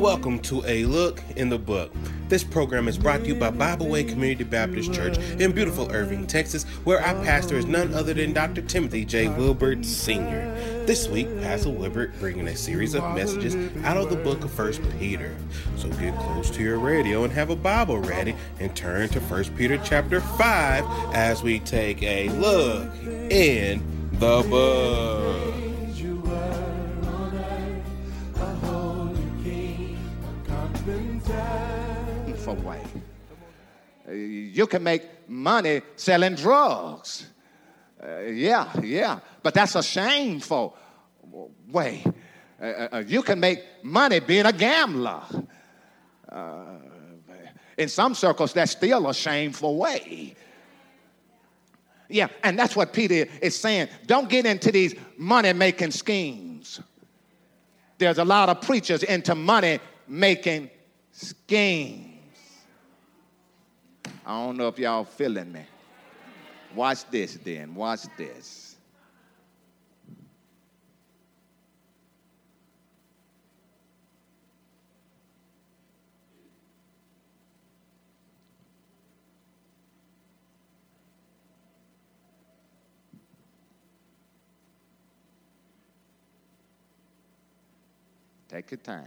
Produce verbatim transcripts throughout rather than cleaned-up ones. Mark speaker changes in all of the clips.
Speaker 1: welcome to A Look in the Book. This program is brought to you by Bible Way Community Baptist Church in beautiful Irving, Texas, where our pastor is none other than Doctor Timothy J. Wilbert, Senior This week, Pastor Wilbert bringing a series of messages out of the book of First Peter. So get close to your radio and have a Bible ready and turn to First Peter chapter five as we take a look in the book.
Speaker 2: For way. You can make money selling drugs. Uh, yeah, yeah. But that's a shameful way. Uh, uh, you can make money being a gambler. Uh, in some circles, that's still a shameful way. Yeah, and that's what Peter is saying. Don't get into these money-making schemes. There's a lot of preachers into money-making schemes. I don't know if y'all feeling me. Watch this then. Watch this. Take your time.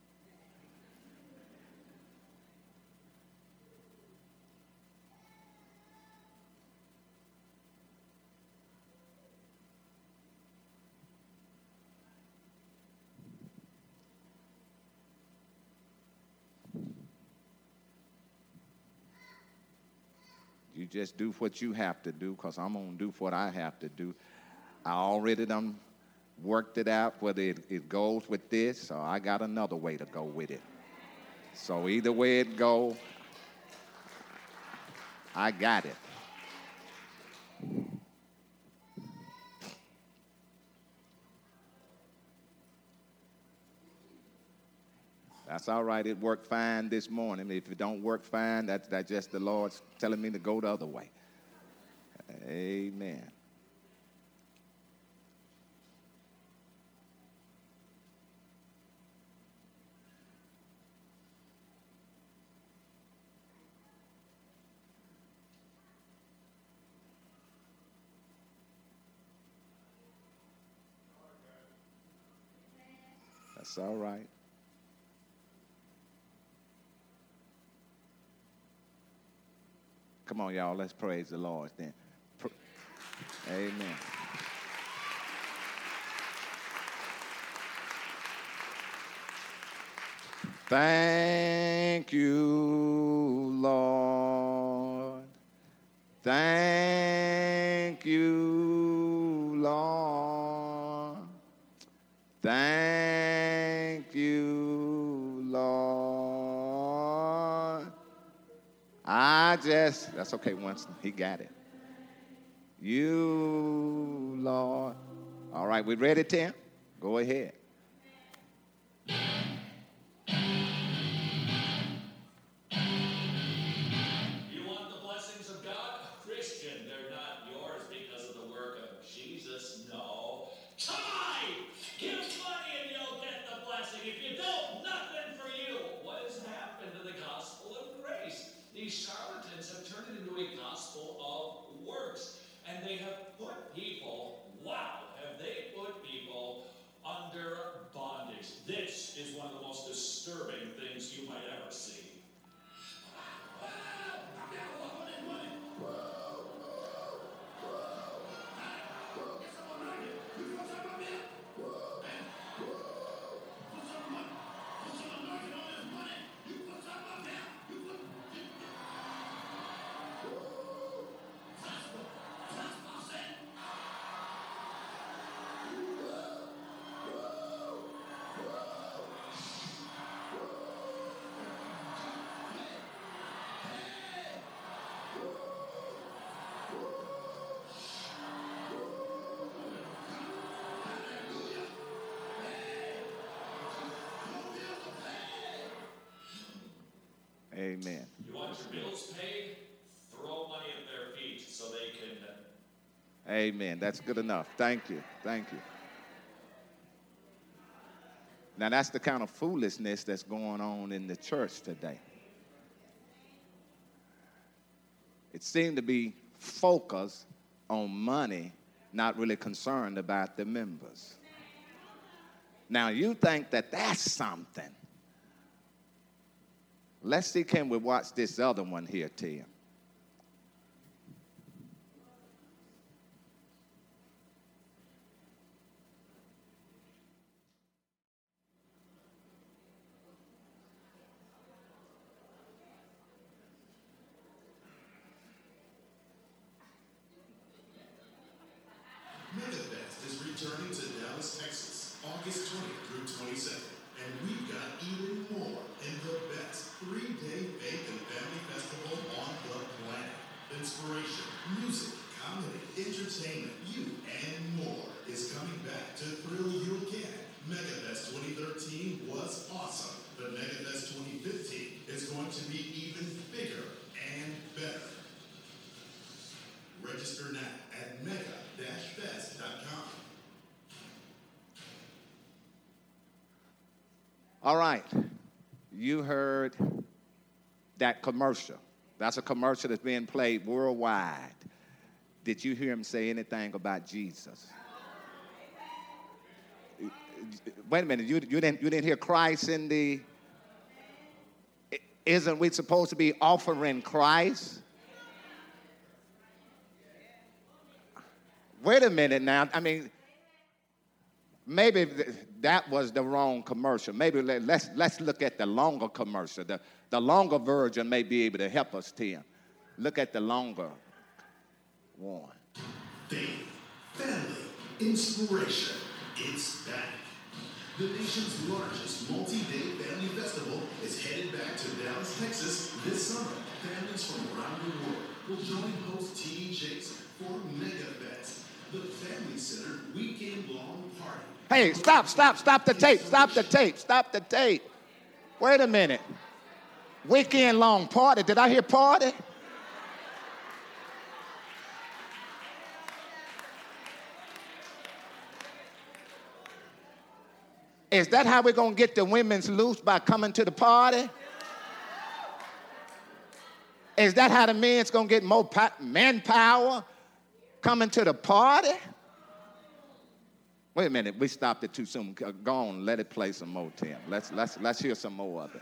Speaker 2: You just do what you have to do, because I'm going to do what I have to do. I already done worked it out, whether it, it goes with this, or I got another way to go with it. So either way it go, I got it. That's all right. It worked fine this morning. If it don't work fine, that's, that's just the Lord's telling me to go the other way. Amen. That's all right. Come on, y'all. Let's praise the Lord then. Pr- Amen. Thank you, Lord. Thank you, Lord. Thank you, Lord. I just, that's okay, Winston. He got it. You, Lord. All right, we ready, Tim? Go ahead.
Speaker 3: You want the blessings of God? Christian, they're not yours because of the work of Jesus. No. Tithe! Give money and you'll get the blessing. If you don't, nothing for you. What has happened to the gospel of grace? These charlatans have turned it into a gospel of works. And they have put people, wow, have they put people under bondage. This is one of the most disturbing things you might ever see.
Speaker 2: Amen.
Speaker 3: You want your bills paid? Throw money at their feet so they can...
Speaker 2: Amen. That's good enough. Thank you. Thank you. Now, that's the kind of foolishness that's going on in the church today. It seemed to be focused on money, not really concerned about the members. Now, you think that that's something. Let's see, can we watch this other one here, Tim?
Speaker 4: MegaFest is returning to Dallas, Texas, August twentieth through twenty-second. And we've got even more in the best three-day faith and family festival on the planet. Inspiration, music, comedy, entertainment, you and more is coming back to thrill you again. MegaFest twenty thirteen was awesome, but MegaFest twenty fifteen is going to be even bigger and better. Register now at mega dash fest dot com.
Speaker 2: All right, you heard that commercial. That's a commercial that's being played worldwide. Did you hear him say anything about Jesus? Wait a minute, you, you, didn't, you didn't hear Christ in the... Isn't we supposed to be offering Christ? Wait a minute now. I mean, maybe that was the wrong commercial. Maybe let's, let's look at the longer commercial. The, the longer version may be able to help us, Tim. Look at the longer one.
Speaker 4: Faith, family, inspiration. It's back. The nation's largest multi-day family festival is headed back to Dallas, Texas this summer. Families from around the world will join host T D Jakes for MegaFest, the family-centered weekend-long party.
Speaker 2: Hey, stop, stop, stop the tape, stop the tape, stop the tape. Wait a minute. Weekend-long party. Did I hear party? Is that how we're going to get the women's loose, by coming to the party? Is that how the men's going to get more po- manpower, coming to the party? Wait a minute, we stopped it too soon. Go on, let it play some more, Tim. Let's, let's, let's hear some more of it.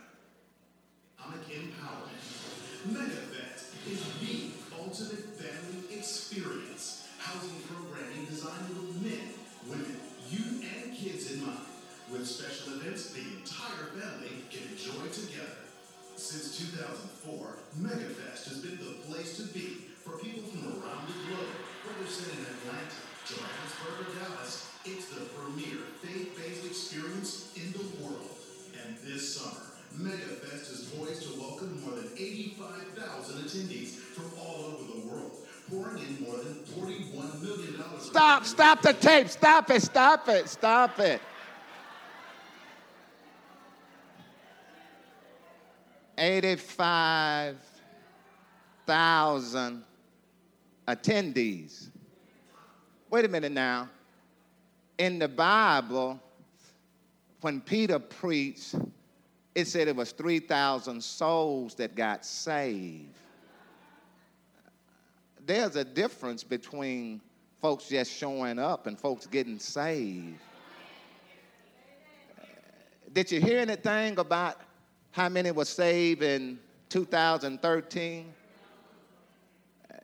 Speaker 4: Empowerment. MegaFest is the ultimate family experience. Housing programming designed with men, women, youth, and kids in mind. With special events the entire family can enjoy together. Since two thousand four, MegaFest has been the place to be for people from around the globe. Whether set in Atlanta, Johannesburg, or Dallas, it's the premier faith-based experience in the world. And this summer, MegaFest is poised to welcome more than eighty-five thousand attendees from all over the world, pouring in more than forty-one million dollars.
Speaker 2: Stop, stop the tape, stop it, stop it, stop it. eighty-five thousand attendees. Wait a minute now. In the Bible, when Peter preached, it said it was three thousand souls that got saved. There's a difference between folks just showing up and folks getting saved. Did you hear anything about how many were saved in two thousand thirteen? Uh,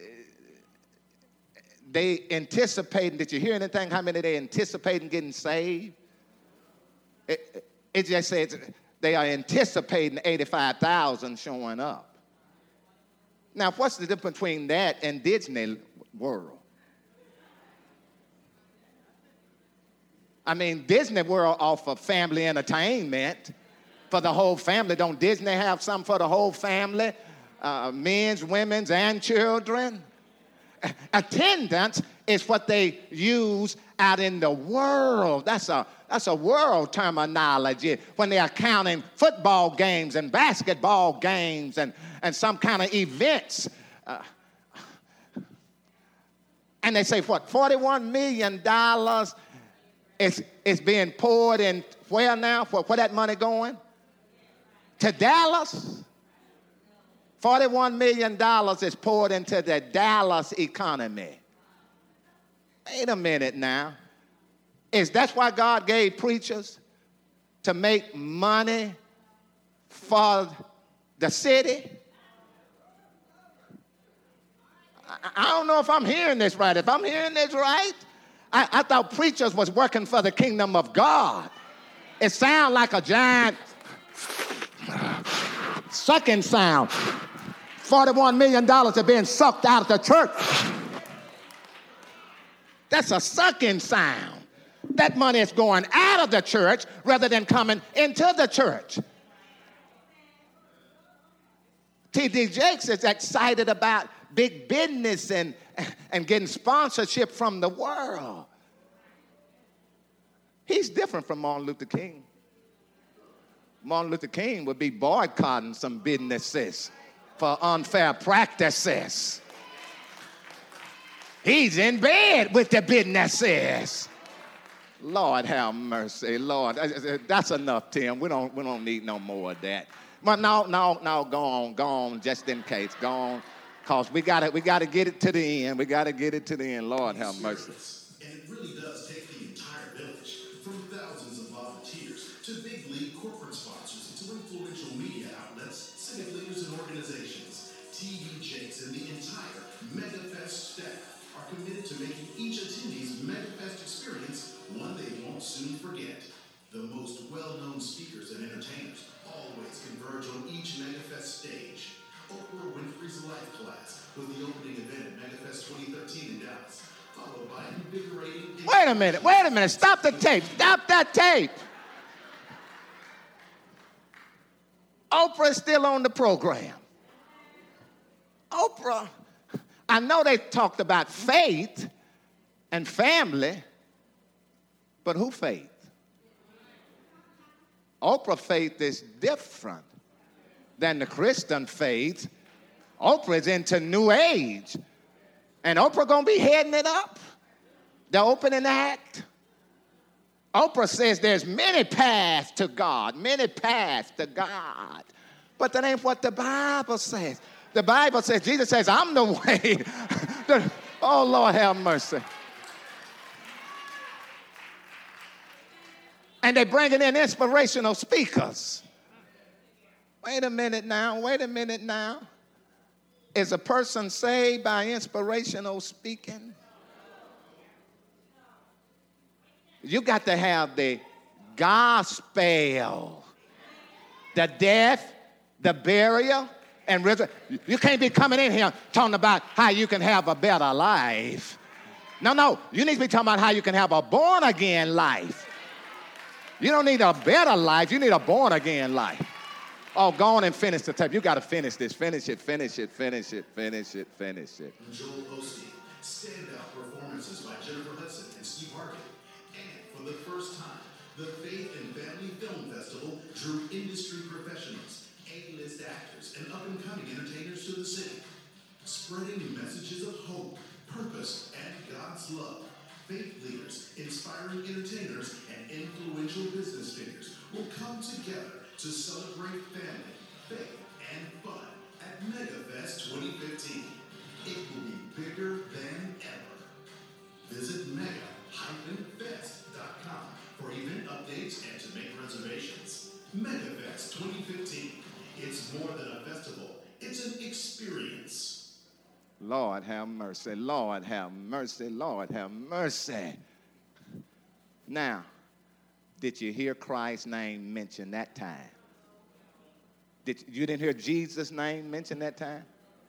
Speaker 2: they anticipating, did you hear anything how many they anticipating getting saved? It, it just says they are anticipating eighty-five thousand showing up. Now, what's the difference between that and Disney World? I mean, Disney World offer family entertainment for the whole family. Don't Disney have something for the whole family? Uh, men's, women's, and children? Attendance is what they use out in the world. That's a, that's a world terminology when they are counting football games and basketball games and, and some kind of events. Uh, and they say, what, forty-one million dollars it's, it's being poured in where now? Where, where that money going? To Dallas? forty-one million dollars is poured into the Dallas economy. Wait a minute now. Is that why God gave preachers? To make money for the city? I, I don't know if I'm hearing this right. If I'm hearing this right, I, I thought preachers was working for the kingdom of God. It sounds like a giant sucking sound. forty-one million dollars are being sucked out of the church. That's a sucking sound. That money is going out of the church rather than coming into the church. T D Jakes is excited about big business and, and getting sponsorship from the world. He's different from Martin Luther King. Martin Luther King would be boycotting some businesses for unfair practices. He's in bed with the businesses. Lord have mercy, Lord. That's enough, Tim. We don't, we don't need no more of that. But no, no, no, go on, go on, just in case. Go on, because we got we got to get it to the end. We got to get it to the end. Lord have mercy.
Speaker 4: And it really does take the entire village, from thousands of volunteers to big league corporate sponsors to influential media outlets, civic leaders and organizations. T D Jakes and the entire MegaFest staff are committed to making each attendee's MegaFest experience one they won't soon forget. The most well-known speakers and entertainers always converge on each MegaFest stage. Oprah Winfrey's Life Class was the opening event at MegaFest twenty thirteen in Dallas, followed by invigorating...
Speaker 2: Wait a minute, wait a minute. Stop the tape. Stop that tape. Oprah's still on the program. Oprah, I know they talked about faith and family, but who faith? Oprah faith is different than the Christian faith. Oprah is into New Age. And Oprah gonna be heading it up. The opening act. Oprah says there's many paths to God, many paths to God. But that ain't what the Bible says. The Bible says, Jesus says, I'm the way. the, oh, Lord have mercy. And they're bringing in inspirational speakers. Wait a minute now, wait a minute now. Is a person saved by inspirational speaking? You got to have the gospel, the death, the burial, and resurrection. You can't be coming in here talking about how you can have a better life. No, no, you need to be talking about how you can have a born-again life. You don't need a better life. You need a born-again life. Oh, go on and finish the tape. You got to finish this. Finish it, finish it, finish it, finish it, finish it.
Speaker 4: Joel Osteen, standout performances by Jennifer Hudson and Steve Harkin. And for the first time, the Faith and Family Film Festival drew industry professionals, A-list actors, and up-and-coming entertainers to the city, spreading messages of hope, purpose, and God's love. Faith leaders, inspiring entertainers, and influential business figures will come together to celebrate family, faith, and fun at MegaFest twenty fifteen. It will be bigger than ever. Visit mega dash fest dot com for event updates and to make reservations. MegaFest twenty fifteen. It's more than a festival. It's an experience.
Speaker 2: Lord have mercy, Lord have mercy, Lord have mercy. Now, did you hear Christ's name mentioned that time? Did you didn't hear Jesus' name mentioned that time?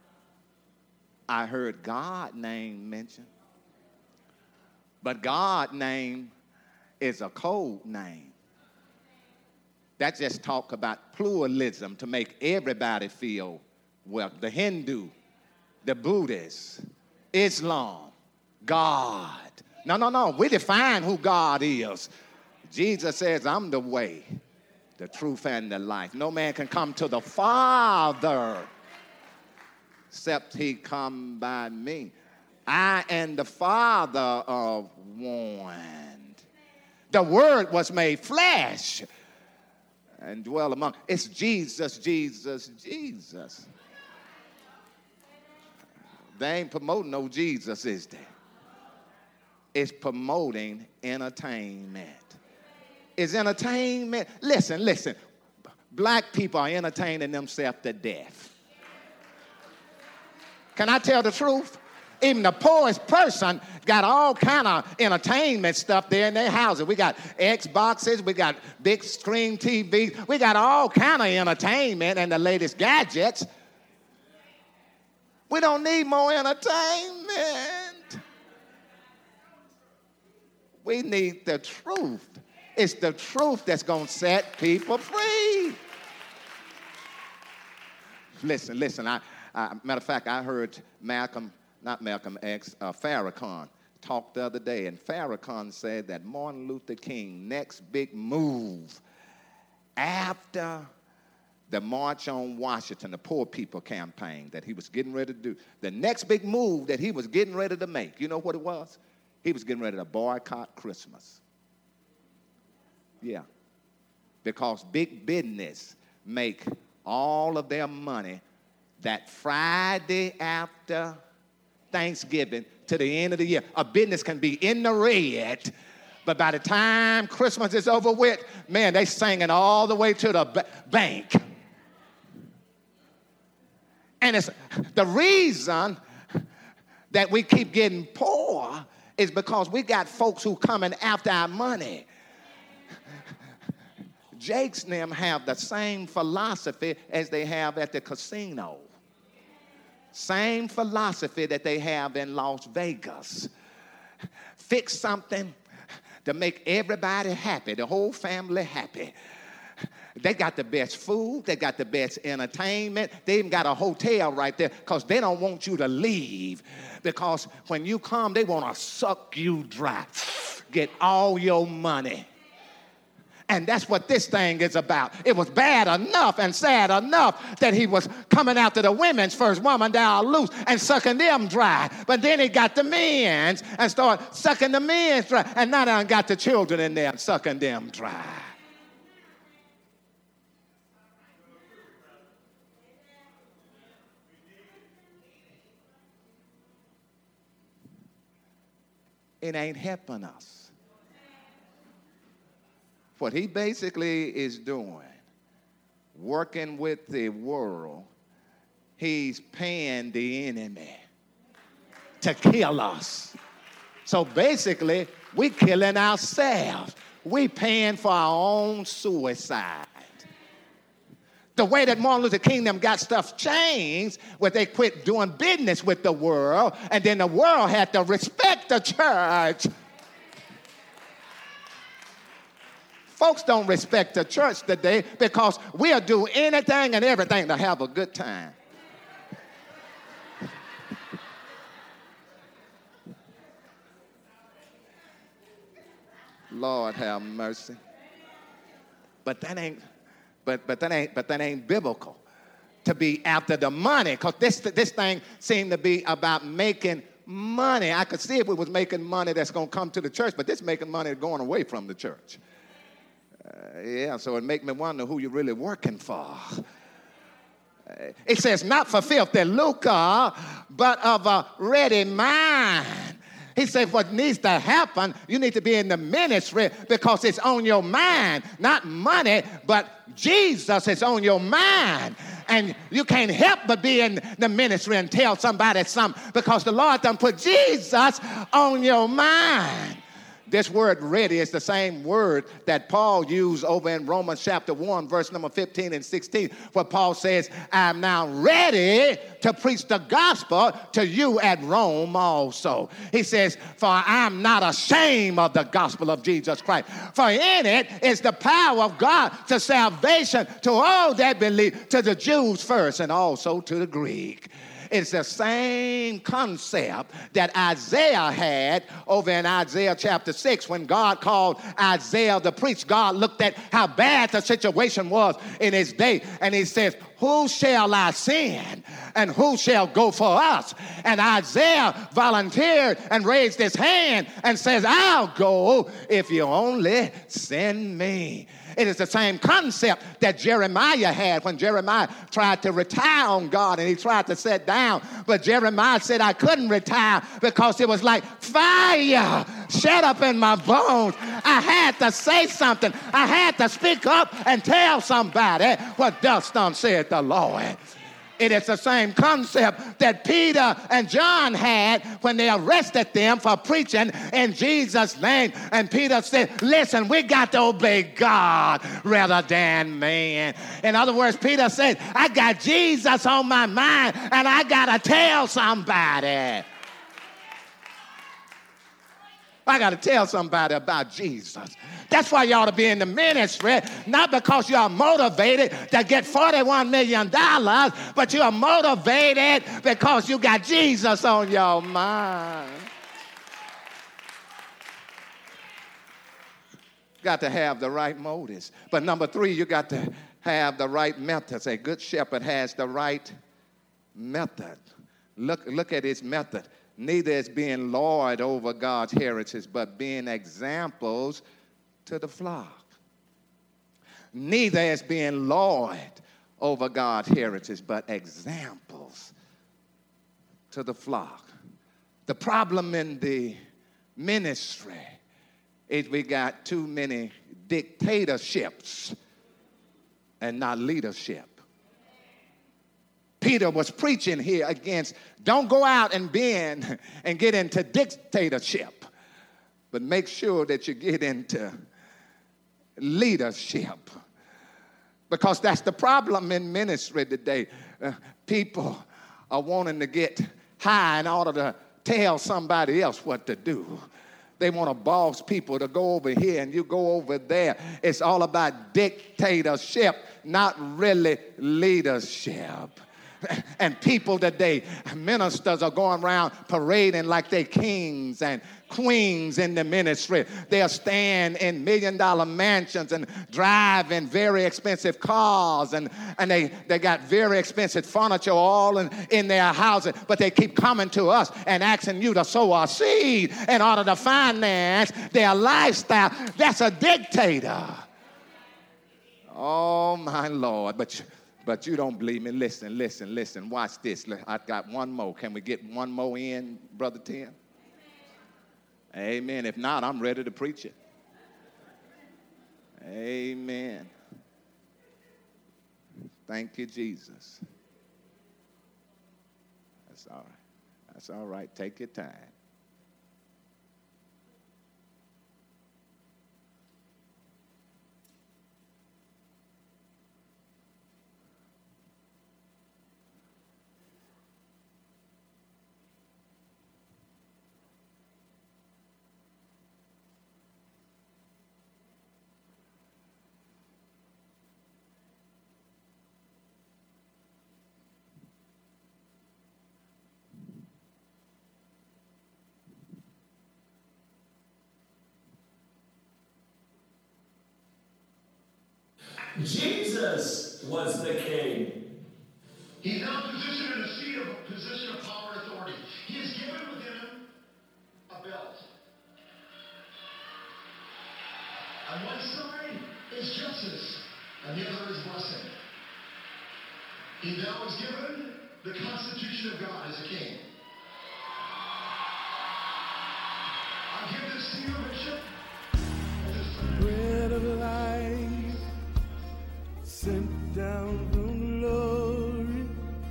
Speaker 2: I heard God's name mentioned. But God's name is a code name. That just talk about pluralism to make everybody feel well. The Hindu, the Buddhist, Islam, God. No, no, no. We define who God is. Jesus says, I'm the way, the truth, and the life. No man can come to the Father except he come by me. I and the Father are one. The Word was made flesh and dwell among. It's Jesus, Jesus, Jesus. They ain't promoting no Jesus, is they? It's promoting entertainment. Is entertainment, listen, listen. Black people are entertaining themselves to death. Can I tell the truth? Even the poorest person got all kind of entertainment stuff there in their houses. We got Xboxes, we got big screen T Vs, we got all kind of entertainment and the latest gadgets. We don't need more entertainment. We need the truth. It's the truth that's going to set people free. Listen, listen. I, I, matter of fact, I heard Malcolm, not Malcolm X, uh, Farrakhan talk the other day, and Farrakhan said that Martin Luther King next big move after the March on Washington, the Poor People campaign that he was getting ready to do, the next big move that he was getting ready to make, you know what it was? He was getting ready to boycott Christmas. Yeah, because big business make all of their money that Friday after Thanksgiving to the end of the year. A business can be in the red, but by the time Christmas is over with, man, they singing all the way to the b- bank. And it's the reason that we keep getting poor is because we got folks who coming after our money. Jake's and them have the same philosophy as they have at the casino. Same philosophy that they have in Las Vegas. Fix something to make everybody happy, the whole family happy. They got the best food. They got the best entertainment. They even got a hotel right there because they don't want you to leave. Because when you come, they want to suck you dry. Get all your money. And that's what this thing is about. It was bad enough and sad enough that he was coming after the women's first woman down loose and sucking them dry. But then he got the men's and started sucking the men's dry. And now they got the children in there sucking them dry. It ain't helping us. What he basically is doing, working with the world, he's paying the enemy to kill us. So basically, we're killing ourselves. We're paying for our own suicide. The way that Martin Luther King them got stuff changed, where they quit doing business with the world, and then the world had to respect the church. Folks don't respect the church today because we'll do anything and everything to have a good time. Lord have mercy. But that ain't, but but that ain't, but that ain't biblical. To be after the money, because this this thing seemed to be about making money. I could see if we was making money that's going to come to the church, but this making money going away from the church. Uh, yeah, so it make me wonder who you're really working for. Uh, it says, not for filthy lucre, but of a ready mind. He said, what needs to happen, you need to be in the ministry because it's on your mind. Not money, but Jesus is on your mind. And you can't help but be in the ministry and tell somebody something because the Lord done put Jesus on your mind. This word ready is the same word that Paul used over in Romans chapter one, verse number fifteen and sixteen, where Paul says, I am now ready to preach the gospel to you at Rome also. He says, for I am not ashamed of the gospel of Jesus Christ. For in it is the power of God to salvation to all that believe, to the Jews first and also to the Greek. It's the same concept that Isaiah had over in Isaiah chapter six when God called Isaiah to preach. God looked at how bad the situation was in his day, and he says, who shall I send and who shall go for us? And Isaiah volunteered and raised his hand and says, I'll go if you only send me. It is the same concept that Jeremiah had when Jeremiah tried to retire on God and he tried to sit down. But Jeremiah said, I couldn't retire because it was like fire shut up in my bones. I had to say something. I had to speak up and tell somebody what thus done said the Lord. It is the same concept that Peter and John had when they arrested them for preaching in Jesus' name. And Peter said, listen, we got to obey God rather than man. In other words, Peter said, I got Jesus on my mind and I got to tell somebody. I got to tell somebody about Jesus. That's why you ought to be in the ministry, not because you are motivated to get forty-one million dollars, but you are motivated because you got Jesus on your mind. Got to have the right motives. But number three, you got to have the right methods. A good shepherd has the right method. Look, look at his method. Neither is being lord over God's heritage, but being examples to the flock. Neither is being lord over God's heritage, but examples to the flock. The problem in the ministry is we got too many dictatorships and not leadership. Peter was preaching here against, don't go out and bend and get into dictatorship, but make sure that you get into leadership. Because that's the problem in ministry today. Uh, people are wanting to get high in order to tell somebody else what to do. They want to boss people to go over here and you go over there. It's all about dictatorship, not really leadership. And people today, ministers are going around parading like they're kings and queens in the ministry. They're staying in million dollar mansions and driving very expensive cars, and, and they, they got very expensive furniture all in, in their houses, but they keep coming to us and asking you to sow a seed in order to finance their lifestyle. That's a dictator. Oh, my Lord. But you, But you don't believe me. Listen, listen, listen. Watch this. I've got one more. Can we get one more in, Brother Tim? Amen. If not, I'm ready to preach it. Amen. Thank you, Jesus. That's all right. That's all right. Take your time.
Speaker 3: Jesus was the king.
Speaker 4: He's now positioned in a seat of position of power and authority. He has given within him a belt. On one side is justice, and the other is blessing. He now is given the Constitution of God as a king. I give this to you, Bishop.
Speaker 5: Bread of life sent down from glory.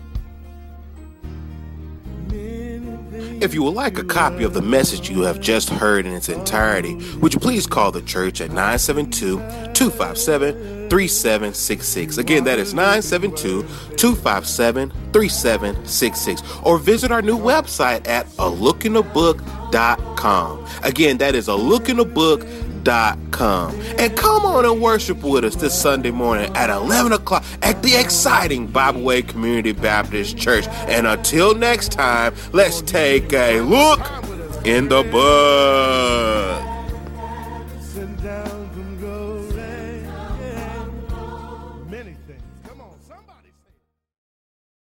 Speaker 1: If you would like a copy of the message you have just heard in its entirety, would you please call the church at nine seven two, two five seven, three seven six six. Again, that is nine seven two, two five seven, three seven six six. Or visit our new website at a look in a book dot com. Again, that is a look in a book dot com. And come on and worship with us this Sunday morning at eleven o'clock at the exciting Bible Way Community Baptist Church. And until next time, let's take a look in the book.